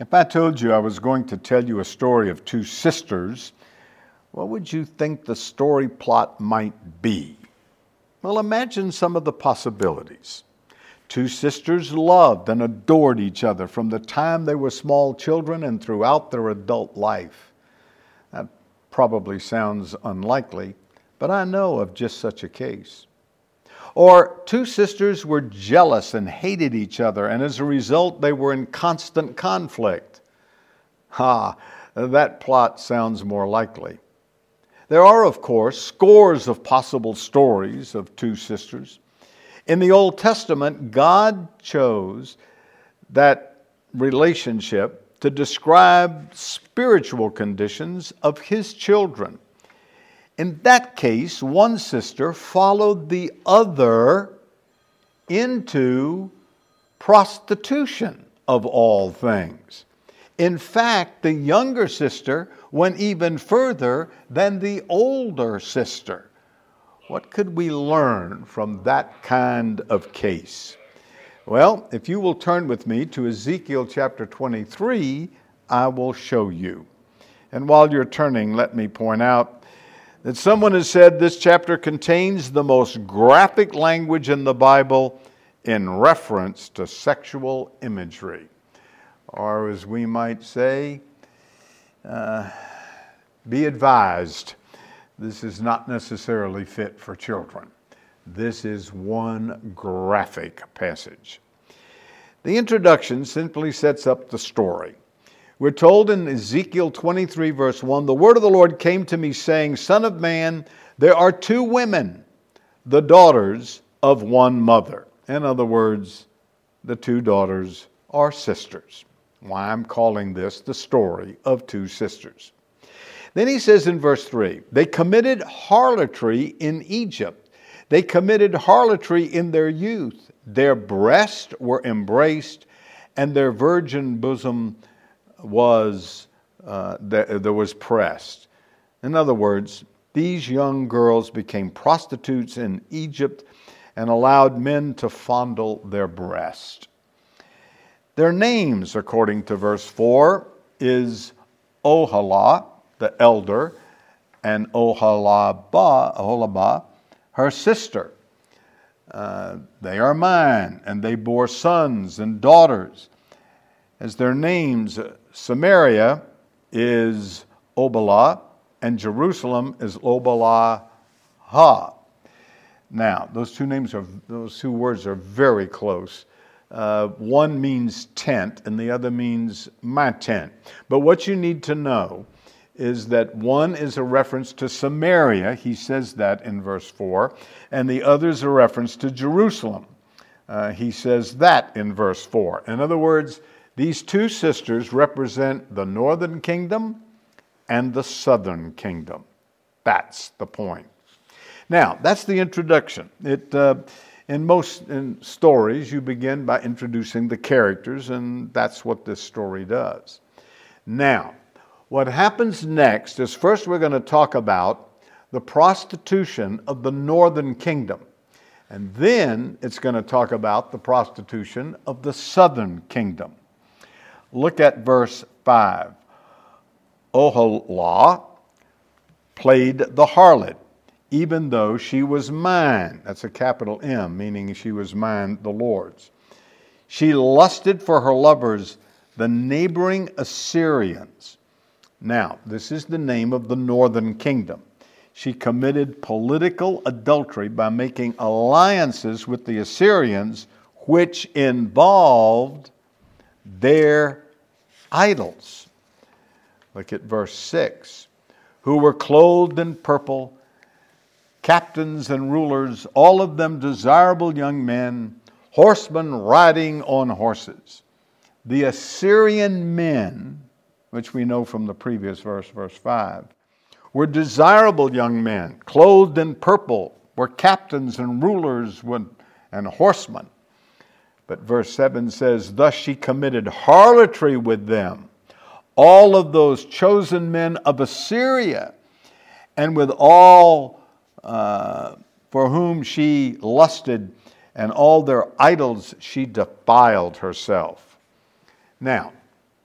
If I told you I was going to tell you a story of two sisters, what would you think the story plot might be? Well, imagine some of the possibilities. Two sisters loved and adored each other from the time they were small children and throughout their adult life. That probably sounds unlikely, but I know of just such a case. Or two sisters were jealous and hated each other, and as a result, they were in constant conflict. That plot sounds more likely. There are, of course, scores of possible stories of two sisters. In the Old Testament, God chose that relationship to describe spiritual conditions of His children. In that case, one sister followed the other into prostitution of all things. In fact, the younger sister went even further than the older sister. What could we learn from that kind of case? Well, if you will turn with me to Ezekiel chapter 23, I will show you. And while you're turning, let me point out that someone has said this chapter contains the most graphic language in the Bible in reference to sexual imagery. Or as we might say, be advised, this is not necessarily fit for children. This is one graphic passage. The introduction simply sets up the story. We're told in Ezekiel 23, verse 1, the word of the Lord came to me saying, Son of man, there are two women, the daughters of one mother. In other words, the two daughters are sisters. Why I'm calling this the story of two sisters. Then he says in verse 3, they committed harlotry in Egypt. They committed harlotry in their youth. Their breasts were embraced, and their virgin bosom was pressed. In other words, these young girls became prostitutes in Egypt and allowed men to fondle their breast. Their names, according to verse 4, is Oholah, the elder, and Oholibah, her sister. They are mine, and they bore sons and daughters. As their names, Samaria is Obalah, and Jerusalem is Obalah-ha. Now, those two words are very close. One means tent, and the other means my tent. But what you need to know is that one is a reference to Samaria, he says that in verse 4, and the other is a reference to Jerusalem. He says that in verse 4. In other words, these two sisters represent the northern kingdom and the southern kingdom. That's the point. Now, that's the introduction. In most stories, you begin by introducing the characters, and that's what this story does. Now, what happens next is first we're going to talk about the prostitution of the northern kingdom. And then it's going to talk about the prostitution of the southern kingdom. Look at verse 5. Oholah played the harlot, even though she was mine. That's a capital M, meaning she was mine, the Lord's. She lusted for her lovers, the neighboring Assyrians. Now, this is the name of the northern kingdom. She committed political adultery by making alliances with the Assyrians, which involved their idols. Look at verse 6. Who were clothed in purple, captains and rulers, all of them desirable young men, horsemen riding on horses. The Assyrian men, which we know from the previous verse, verse 5, were desirable young men, clothed in purple, were captains and rulers and horsemen. But verse 7 says, thus she committed harlotry with them, all of those chosen men of Assyria, and with all for whom she lusted, and all their idols she defiled herself. Now,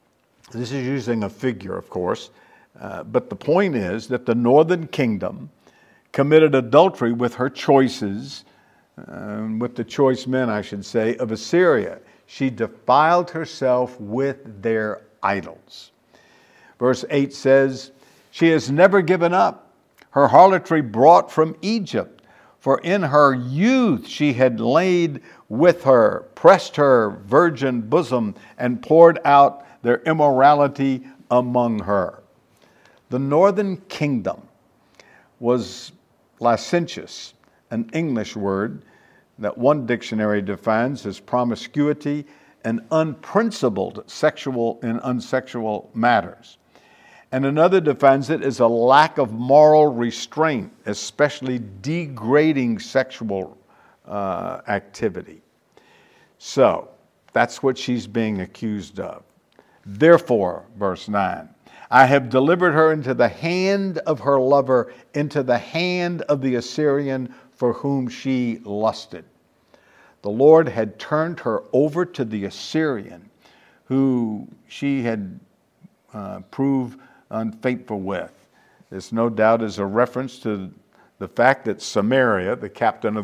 This is using a figure, of course, but the point is that the northern kingdom committed adultery with her choices, with the choice men, I should say, of Assyria. She defiled herself with their idols. Verse 8 says, she has never given up her harlotry brought from Egypt, for in her youth she had laid with her, pressed her virgin bosom, and poured out their immorality among her. The northern kingdom was licentious, an English word that one dictionary defines as promiscuity and unprincipled sexual in unsexual matters. And another defines it as a lack of moral restraint, especially degrading sexual activity. So, that's what she's being accused of. Therefore, verse 9, I have delivered her into the hand of her lover, into the hand of the Assyrian for whom she lusted. The Lord had turned her over to the Assyrian, who she had proved unfaithful with. This no doubt is a reference to the fact that Samaria, the capital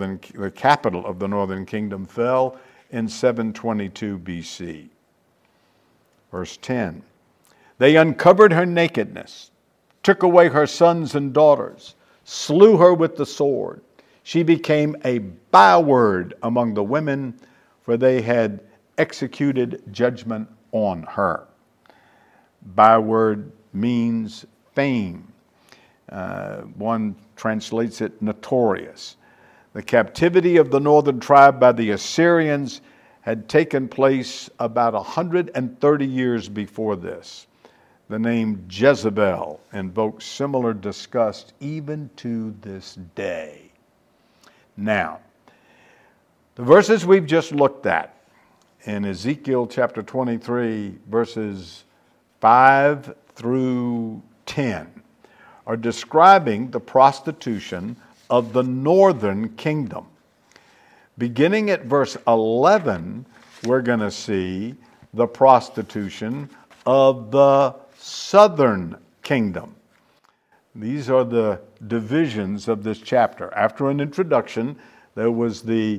of the northern kingdom, fell in 722 BC. Verse 10, they uncovered her nakedness, took away her sons and daughters, slew her with the sword. She became a byword among the women, for they had executed judgment on her. Byword means fame. One translates it notorious. The captivity of the northern tribe by the Assyrians had taken place about 130 years before this. The name Jezebel invokes similar disgust even to this day. Now, the verses we've just looked at in Ezekiel chapter 23, verses 5 through 10, are describing the prostitution of the northern kingdom. Beginning at verse 11, we're going to see the prostitution of the southern kingdom. These are the divisions of this chapter. After an introduction, there was the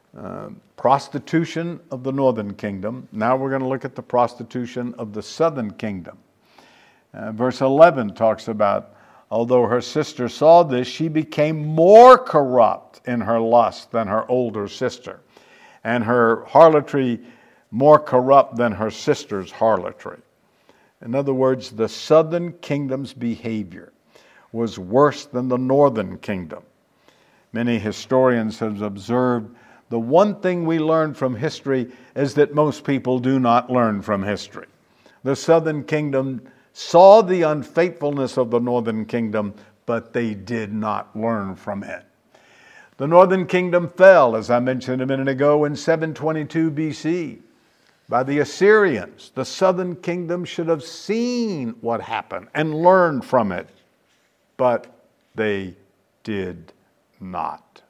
prostitution of the northern kingdom. Now we're going to look at the prostitution of the southern kingdom. Verse 11 talks about, although her sister saw this, she became more corrupt in her lust than her older sister, and her harlotry more corrupt than her sister's harlotry. In other words, the southern kingdom's behavior was worse than the northern kingdom. Many historians have observed the one thing we learn from history is that most people do not learn from history. The southern kingdom saw the unfaithfulness of the northern kingdom, but they did not learn from it. The northern kingdom fell, as I mentioned a minute ago, in 722 BC by the Assyrians. The southern kingdom should have seen what happened and learned from it, but they did not.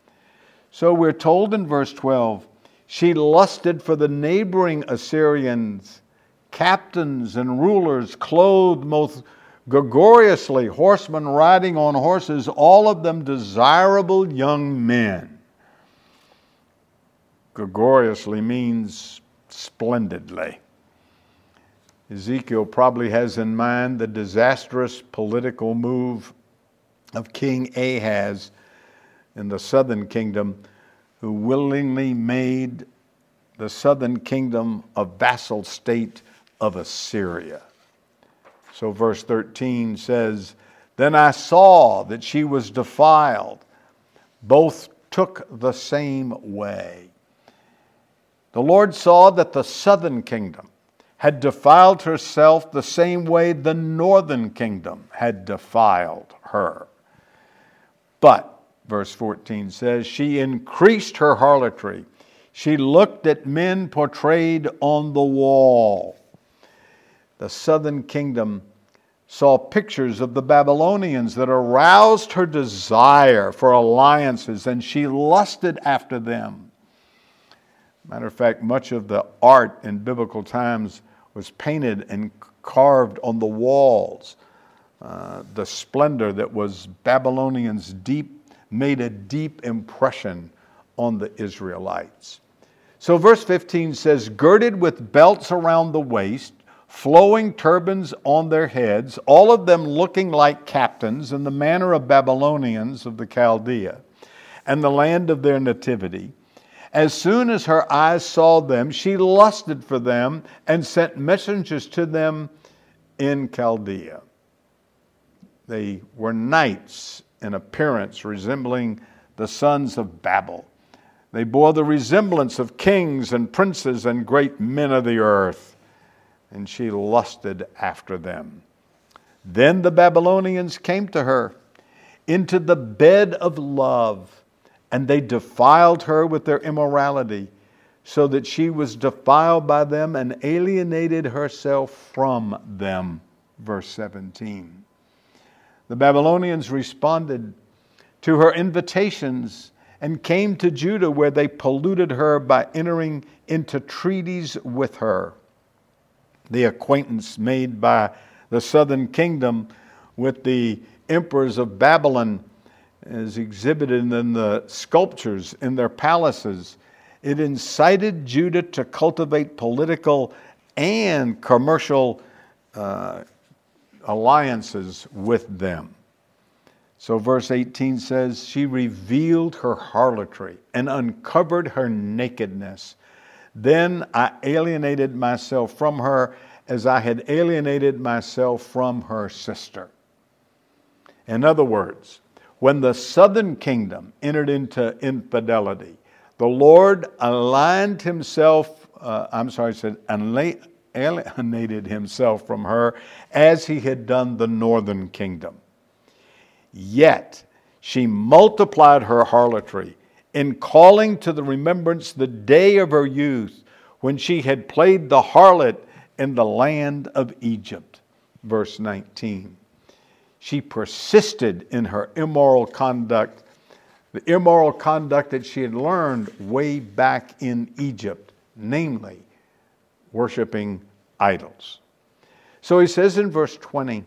So we're told in verse 12, she lusted for the neighboring Assyrians, captains and rulers clothed most gorgeously, horsemen riding on horses, all of them desirable young men. Gorgeously means splendidly. Ezekiel probably has in mind the disastrous political move of King Ahaz in the southern kingdom, who willingly made the southern kingdom a vassal state of Assyria. So verse 13 says, then I saw that she was defiled. Both took the same way. The Lord saw that the southern kingdom had defiled herself the same way the northern kingdom had defiled her. But, verse 14 says, she increased her harlotry. She looked at men portrayed on the wall. The southern kingdom saw pictures of the Babylonians that aroused her desire for alliances, and she lusted after them. Matter of fact, much of the art in biblical times was painted and carved on the walls. The splendor that was Babylonians made a deep impression on the Israelites. So verse 15 says, girded with belts around the waist, flowing turbans on their heads, all of them looking like captains in the manner of Babylonians of the Chaldea and the land of their nativity. As soon as her eyes saw them, she lusted for them and sent messengers to them in Chaldea. They were knights in appearance, resembling the sons of Babel. They bore the resemblance of kings and princes and great men of the earth, and she lusted after them. Then the Babylonians came to her into the bed of love, and they defiled her with their immorality, so that she was defiled by them and alienated herself from them. Verse 17. The Babylonians responded to her invitations and came to Judah, where they polluted her by entering into treaties with her. The acquaintance made by the southern kingdom with the emperors of Babylon is exhibited in the sculptures in their palaces. It incited Judah to cultivate political and commercial alliances with them. So verse 18 says, she revealed her harlotry and uncovered her nakedness. Then I alienated myself from her as I had alienated myself from her sister. In other words, when the southern kingdom entered into infidelity, the Lord alienated himself from her as he had done the northern kingdom. Yet she multiplied her harlotry in calling to the remembrance the day of her youth, when she had played the harlot in the land of Egypt. Verse 19. She persisted in her immoral conduct, the immoral conduct that she had learned way back in Egypt, namely worshiping idols. So he says in verse 20,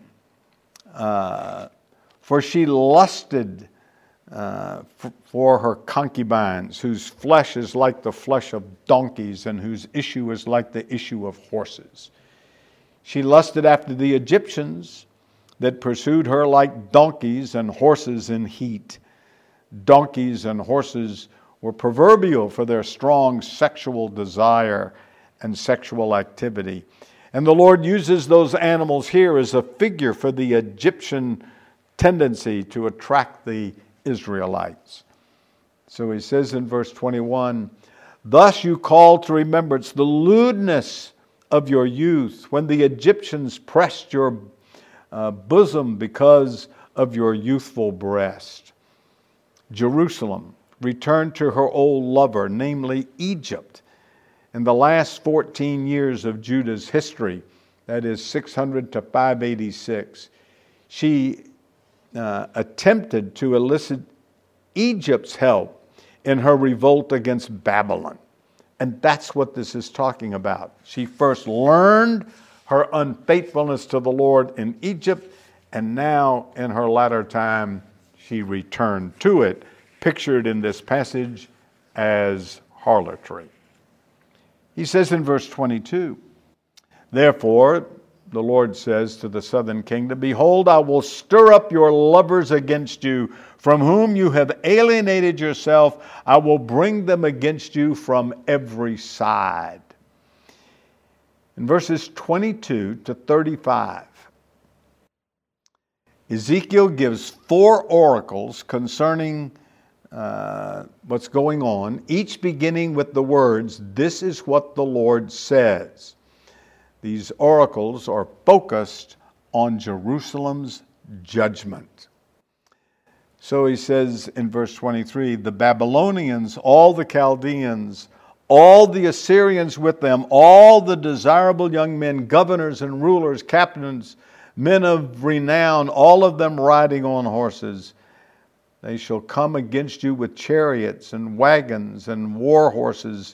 for she lusted for her concubines, whose flesh is like the flesh of donkeys and whose issue is like the issue of horses. She lusted after the Egyptians that pursued her like donkeys and horses in heat. Donkeys and horses were proverbial for their strong sexual desire and sexual activity. And the Lord uses those animals here as a figure for the Egyptian tendency to attract the Israelites. So he says in verse 21, thus you call to remembrance the lewdness of your youth, when the Egyptians pressed your bosom because of your youthful breast. Jerusalem returned to her old lover, namely Egypt. In the last 14 years of Judah's history, that is 600 to 586, she attempted to elicit Egypt's help in her revolt against Babylon. And that's what this is talking about. She first learned her unfaithfulness to the Lord in Egypt, and now in her latter time, she returned to it, pictured in this passage as harlotry. He says in verse 22, therefore, the Lord says to the southern kingdom, behold, I will stir up your lovers against you, from whom you have alienated yourself. I will bring them against you from every side. In verses 22 to 35, Ezekiel gives 4 oracles concerning what's going on, each beginning with the words, this is what the Lord says. These oracles are focused on Jerusalem's judgment. So he says in verse 23, the Babylonians, all the Chaldeans, all the Assyrians with them, all the desirable young men, governors and rulers, captains, men of renown, all of them riding on horses, they shall come against you with chariots and wagons and war horses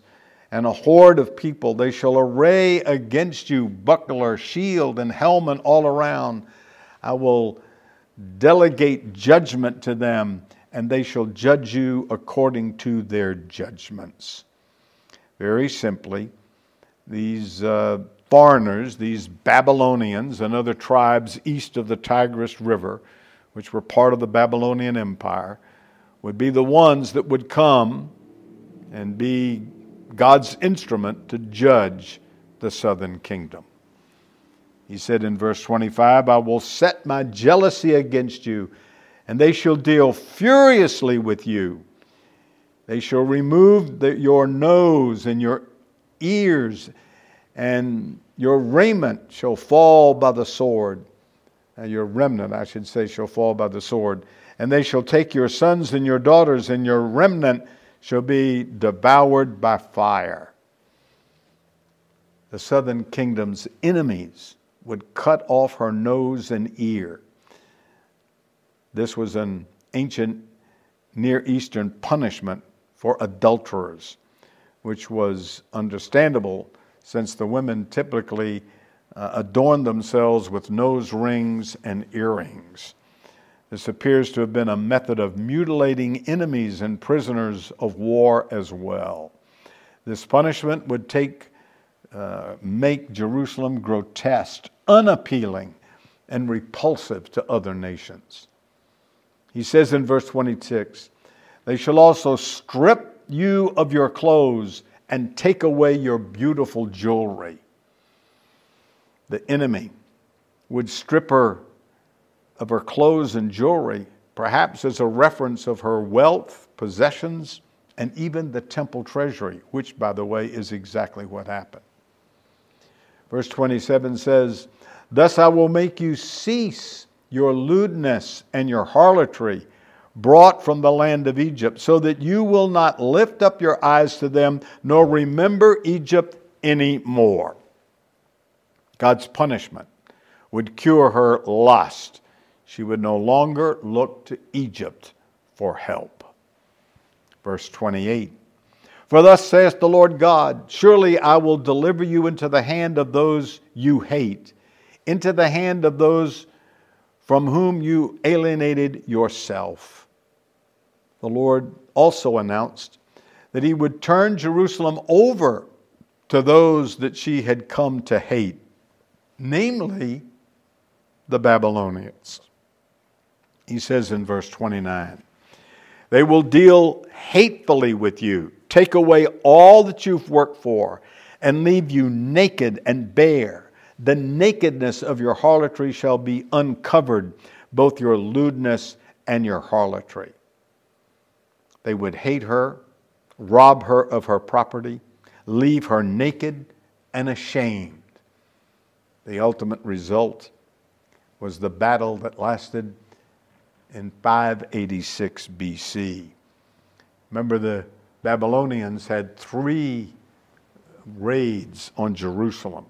and a horde of people. They shall array against you buckler, shield, and helmet all around. I will delegate judgment to them, and they shall judge you according to their judgments. Very simply, these foreigners, these Babylonians and other tribes east of the Tigris River, which were part of the Babylonian Empire, would be the ones that would come and be God's instrument to judge the southern kingdom. He said in verse 25, I will set my jealousy against you, and they shall deal furiously with you. They shall remove your nose and your ears, and your raiment shall fall by the sword. Your remnant, I should say, shall fall by the sword. And they shall take your sons and your daughters, and your remnant shall be devoured by fire. The southern kingdom's enemies would cut off her nose and ear. This was an ancient Near Eastern punishment for adulterers, which was understandable since the women typically adorned themselves with nose rings and earrings. This appears to have been a method of mutilating enemies and prisoners of war as well. This punishment would make Jerusalem grotesque, unappealing, and repulsive to other nations. He says in verse 26, they shall also strip you of your clothes and take away your beautiful jewelry. The enemy would strip her of her clothes and jewelry, perhaps as a reference of her wealth, possessions, and even the temple treasury, which, by the way, is exactly what happened. Verse 27 says, thus I will make you cease your lewdness and your harlotry, brought from the land of Egypt, so that you will not lift up your eyes to them, nor remember Egypt any more. God's punishment would cure her lust. She would no longer look to Egypt for help. Verse 28, for thus saith the Lord God, surely I will deliver you into the hand of those you hate, into the hand of those from whom you alienated yourself. The Lord also announced that he would turn Jerusalem over to those that she had come to hate, namely the Babylonians. He says in verse 29, they will deal hatefully with you, take away all that you've worked for, and leave you naked and bare. The nakedness of your harlotry shall be uncovered, both your lewdness and your harlotry. They would hate her, rob her of her property, leave her naked and ashamed. The ultimate result was the battle that lasted in 586 BC. Remember, the Babylonians had 3 raids on Jerusalem: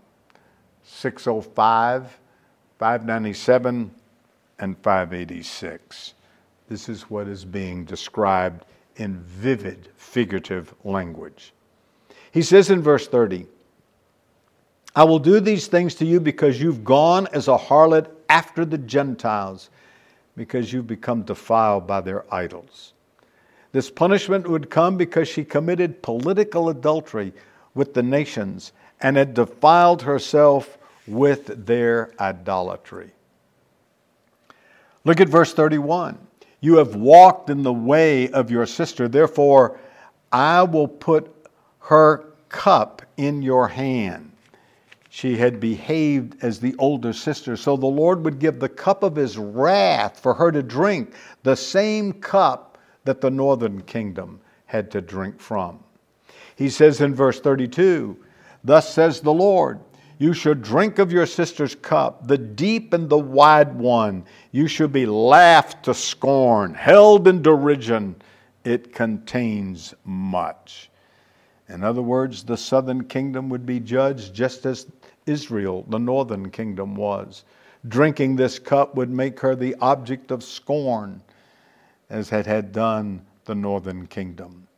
605, 597, and 586. This is what is being described in vivid, figurative language. He says in verse 30, I will do these things to you because you've gone as a harlot after the Gentiles, because you've become defiled by their idols. This punishment would come because she committed political adultery with the nations and had defiled herself with their idolatry. Look at verse 31. You have walked in the way of your sister, therefore I will put her cup in your hand. She had behaved as the older sister, so the Lord would give the cup of his wrath for her to drink, the same cup that the northern kingdom had to drink from. He says in verse 32, thus says the Lord, you shall drink of your sister's cup, the deep and the wide one. You shall be laughed to scorn, held in derision. It contains much. In other words, the southern kingdom would be judged just as Israel, the northern kingdom, was. Drinking this cup would make her the object of scorn, as had done the northern kingdom.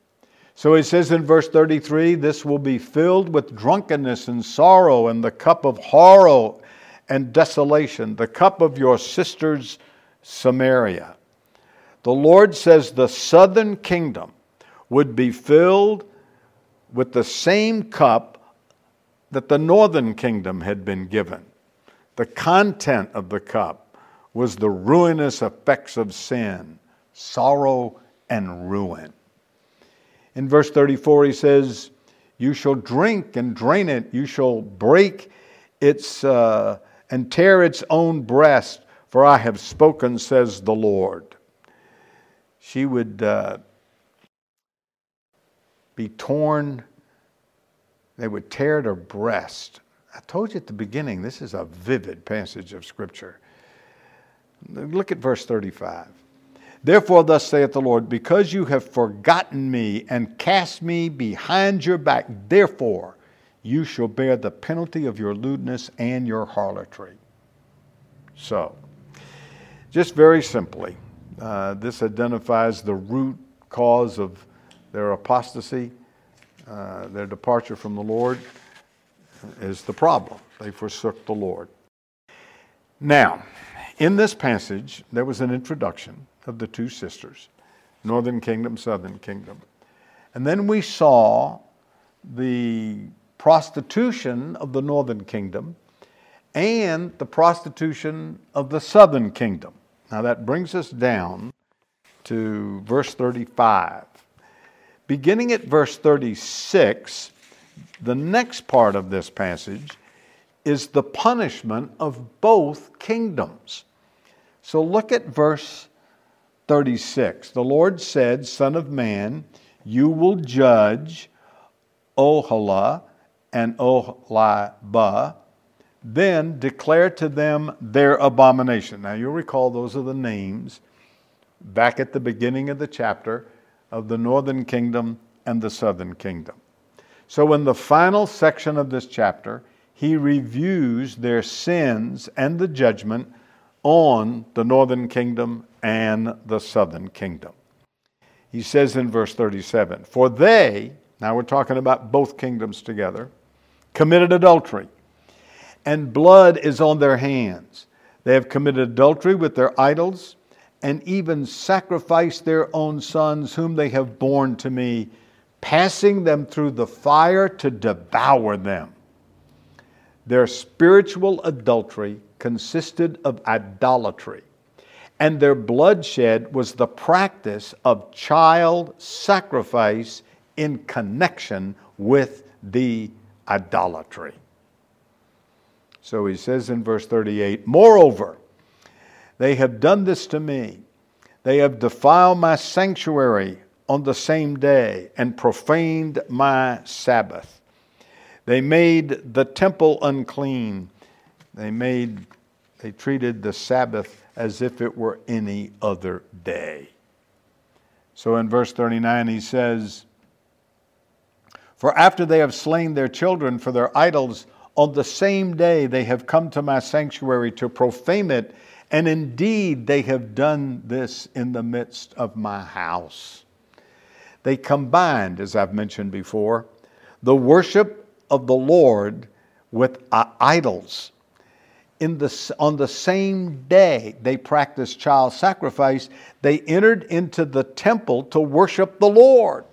So he says in verse 33, this will be filled with drunkenness and sorrow and the cup of horror and desolation, the cup of your sisters Samaria. The Lord says the southern kingdom would be filled with the same cup that the northern kingdom had been given. The content of the cup was the ruinous effects of sin, sorrow and ruin. In verse 34 he says, you shall drink and drain it, you shall break its and tear its own breast, for I have spoken, says the Lord. She would be torn. They would tear at her breast. I told you at the beginning, this is a vivid passage of Scripture. Look at verse 35. Therefore, thus saith the Lord, because you have forgotten me and cast me behind your back, therefore you shall bear the penalty of your lewdness and your harlotry. So, just very simply, this identifies the root cause of their apostasy, their departure from the Lord is the problem. They forsook the Lord. Now, in this passage, there was an introduction of the two sisters, northern kingdom, southern kingdom. And then we saw the prostitution of the northern kingdom and the prostitution of the southern kingdom. Now that brings us down to verse 35. Beginning at verse 36, the next part of this passage is the punishment of both kingdoms. So look at verse 36. The Lord said, Son of man, you will judge Oholah and Oholibah, then declare to them their abomination. Now you'll recall those are the names back at the beginning of the chapter of the northern kingdom and the southern kingdom. So in the final section of this chapter, he reviews their sins and the judgment on the northern kingdom and the southern kingdom. He says in verse 37, for they, now we're talking about both kingdoms together, committed adultery, and blood is on their hands. They have committed adultery with their idols, and even sacrificed their own sons, whom they have borne to me, passing them through the fire to devour them. Their spiritual adultery consisted of idolatry, and their bloodshed was the practice of child sacrifice in connection with the idolatry. So he says in verse 38, moreover, they have done this to me. They have defiled my sanctuary on the same day and profaned my Sabbath. They made the temple unclean. They treated the Sabbath as if it were any other day. So in verse 39 he says, for after they have slain their children for their idols, on the same day they have come to my sanctuary to profane it, and indeed they have done this in the midst of my house. They combined, as I've mentioned before, the worship of the Lord with idols. On the same day they practiced child sacrifice, they entered into the temple to worship the Lord.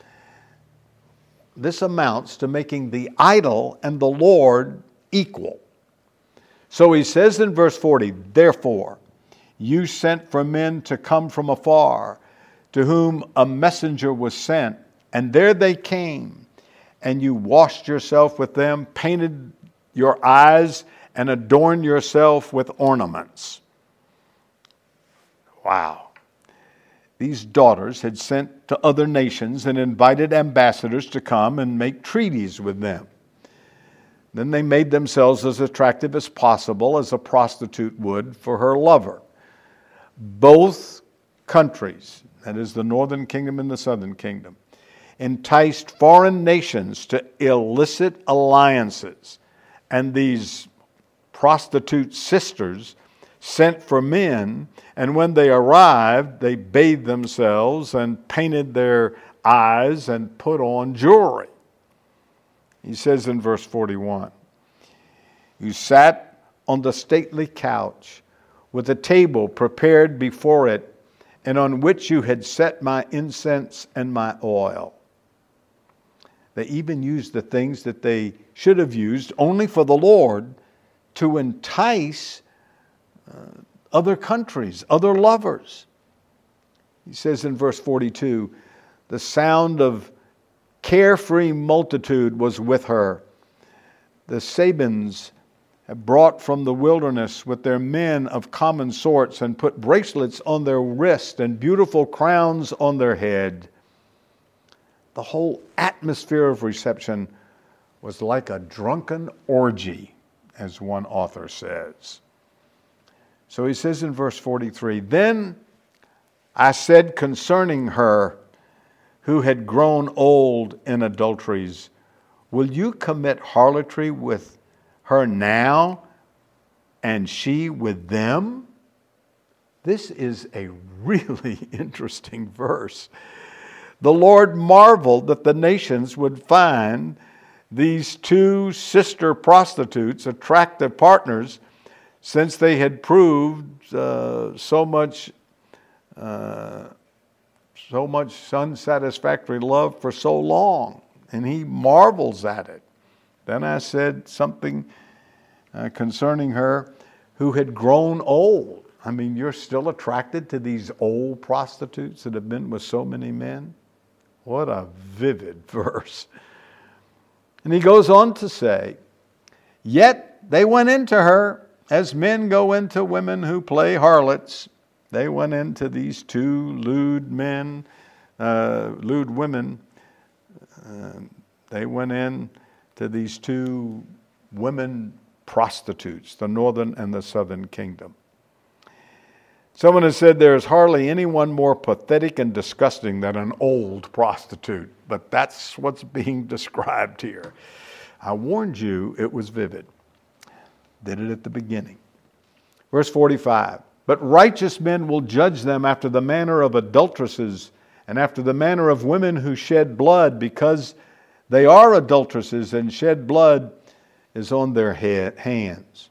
This amounts to making the idol and the Lord equal. So he says in verse 40, therefore, you sent for men to come from afar, to whom a messenger was sent, and there they came, and you washed yourself with them, painted your eyes, and adorned yourself with ornaments. Wow. These daughters had sent to other nations and invited ambassadors to come and make treaties with them. Then they made themselves as attractive as possible, as a prostitute would for her lover. Both countries, that is the northern kingdom and the southern kingdom, enticed foreign nations to illicit alliances. And these prostitute sisters sent for men, and when they arrived, they bathed themselves and painted their eyes and put on jewelry. He says in verse 41, you sat on the stately couch with a table prepared before it, and on which you had set my incense and my oil. They even used the things that they should have used only for the Lord to entice other countries, other lovers. He says in verse 42, the sound of carefree multitude was with her. The Sabines have brought from the wilderness with their men of common sorts and put bracelets on their wrist and beautiful crowns on their head. The whole atmosphere of reception was like a drunken orgy, as one author says. So he says in verse 43, then I said concerning her who had grown old in adulteries, will you commit harlotry with her now, and she with them? This is a really interesting verse. The Lord marveled that the nations would find these two sister prostitutes attractive partners, since they had proved so much unsatisfactory love for so long. And he marvels at it. Then I said something concerning her who had grown old. I mean, you're still attracted to these old prostitutes that have been with so many men? What a vivid verse. And he goes on to say, yet they went into her as men go into women who play harlots. They went into these two lewd women. They went in to these two women prostitutes, the northern and the southern kingdom. Someone has said there is hardly anyone more pathetic and disgusting than an old prostitute, but that's what's being described here. I warned you it was vivid. Did it at the beginning. Verse 45, but righteous men will judge them after the manner of adulteresses and after the manner of women who shed blood, because they are adulteresses and shed blood is on their hands.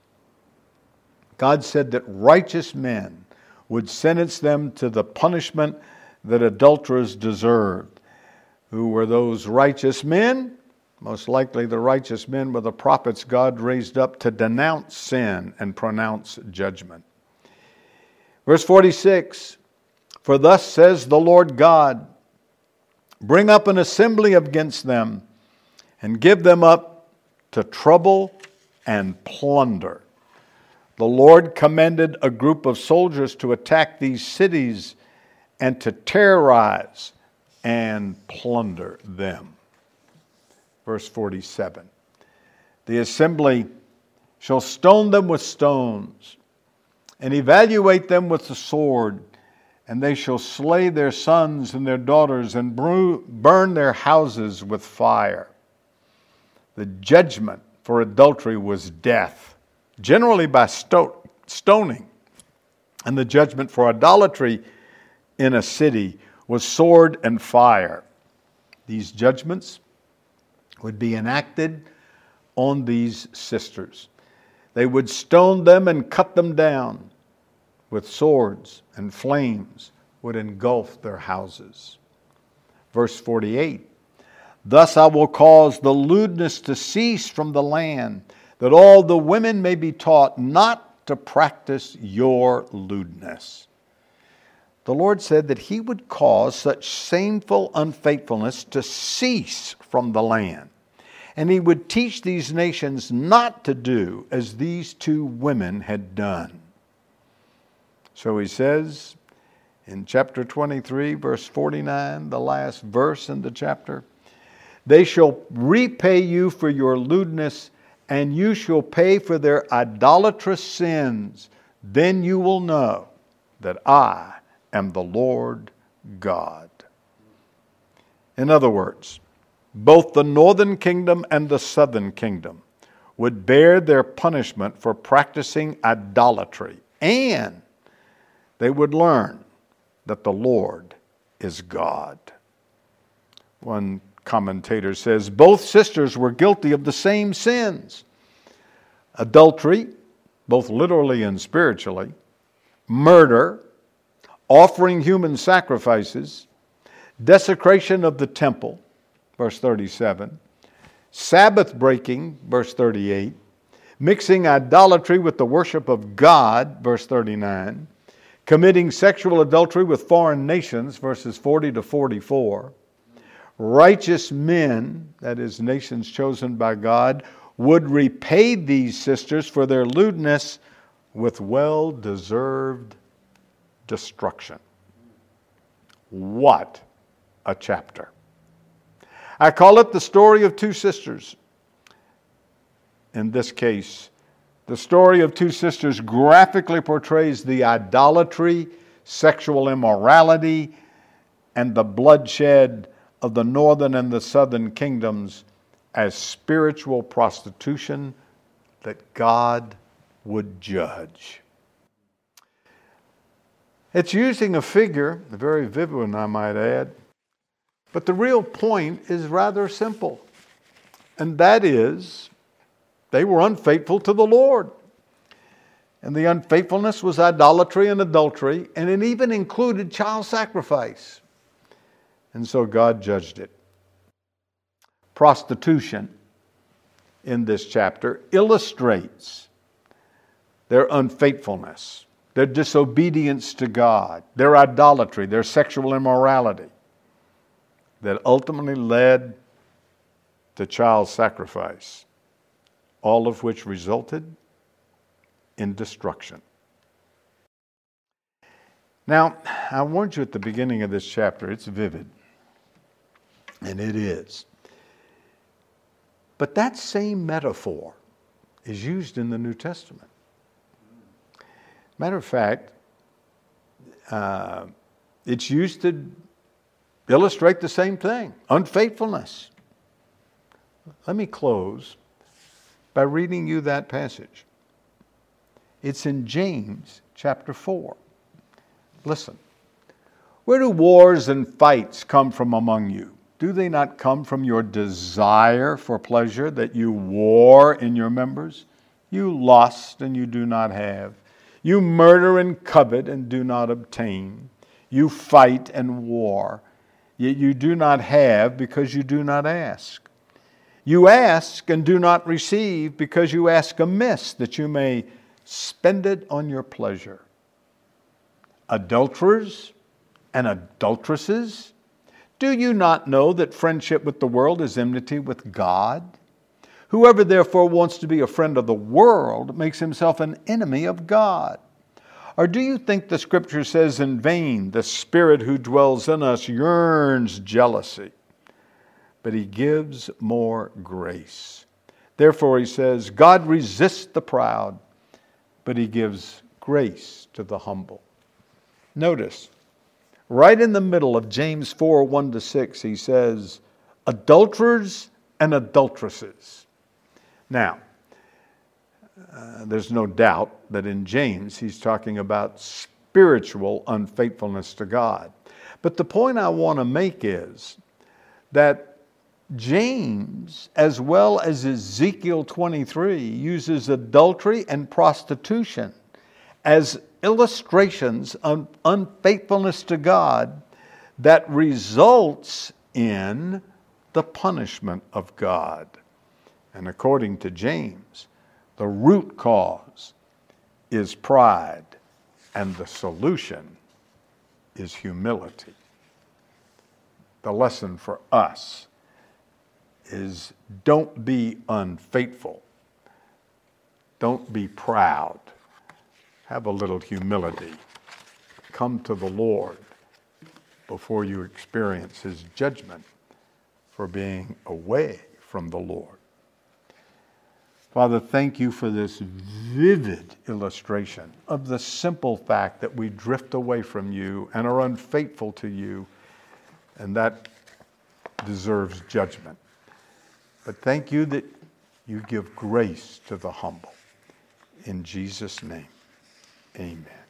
God said that righteous men would sentence them to the punishment that adulterers deserved. Who were those righteous men? Most likely the righteous men were the prophets God raised up to denounce sin and pronounce judgment. Verse 46, for thus says the Lord God, bring up an assembly against them and give them up to trouble and plunder. The Lord commanded a group of soldiers to attack these cities and to terrorize and plunder them. Verse 47, the assembly shall stone them with stones and evaluate them with the sword, and they shall slay their sons and their daughters and burn their houses with fire. The judgment for adultery was death, generally by stoning. And the judgment for idolatry in a city was sword and fire. These judgments would be enacted on these sisters. They would stone them and cut them down with swords, and flames would engulf their houses. Verse 48, thus I will cause the lewdness to cease from the land, that all the women may be taught not to practice your lewdness. The Lord said that He would cause such shameful unfaithfulness to cease from the land. And He would teach these nations not to do as these two women had done. So He says in chapter 23, verse 49, the last verse in the chapter, they shall repay you for your lewdness, and you shall pay for their idolatrous sins. Then you will know that I am the Lord God. In other words, both the northern kingdom and the southern kingdom would bear their punishment for practicing idolatry, and they would learn that the Lord is God. One commentator says, both sisters were guilty of the same sins: adultery, both literally and spiritually; murder; offering human sacrifices; desecration of the temple, verse 37; Sabbath breaking, verse 38; mixing idolatry with the worship of God, verse 39; committing sexual adultery with foreign nations, verses 40 to 44. Righteous men, that is, nations chosen by God, would repay these sisters for their lewdness with well-deserved destruction. What a chapter. I call it the story of two sisters. In this case, the story of two sisters graphically portrays the idolatry, sexual immorality, and the bloodshed of the northern and the southern kingdoms as spiritual prostitution that God would judge. It's using a figure, a very vivid one, I might add, but the real point is rather simple, and that is they were unfaithful to the Lord. And the unfaithfulness was idolatry and adultery, and it even included child sacrifice. And so God judged it. Prostitution in this chapter illustrates their unfaithfulness, their disobedience to God, their idolatry, their sexual immorality that ultimately led to child sacrifice, all of which resulted in destruction. Now, I warned you at the beginning of this chapter, it's vivid. And it is. But that same metaphor is used in the New Testament. Matter of fact, it's used to illustrate the same thing: unfaithfulness. Let me close by reading you that passage. It's in James chapter 4. Listen. Where do wars and fights come from among you? Do they not come from your desire for pleasure, that you war in your members? You lust and you do not have. You murder and covet and do not obtain. You fight and war, yet you do not have because you do not ask. You ask and do not receive because you ask amiss, that you may spend it on your pleasure. Adulterers and adulteresses, do you not know that friendship with the world is enmity with God? Whoever therefore wants to be a friend of the world makes himself an enemy of God. Or do you think the Scripture says in vain, the Spirit who dwells in us yearns jealousy, but He gives more grace? Therefore He says, God resists the proud, but He gives grace to the humble. Notice, right in the middle of James 4, 1-6, he says, adulterers and adulteresses. Now, there's no doubt that in James he's talking about spiritual unfaithfulness to God. But the point I want to make is that James, as well as Ezekiel 23, uses adultery and prostitution as illustrations of unfaithfulness to God that results in the punishment of God. And according to James, the root cause is pride, and the solution is humility. The lesson for us is don't be unfaithful. Don't be proud. Have a little humility. Come to the Lord before you experience His judgment for being away from the Lord. Father, thank you for this vivid illustration of the simple fact that we drift away from you and are unfaithful to you, and that deserves judgment. But thank you that you give grace to the humble. In Jesus' name, amen.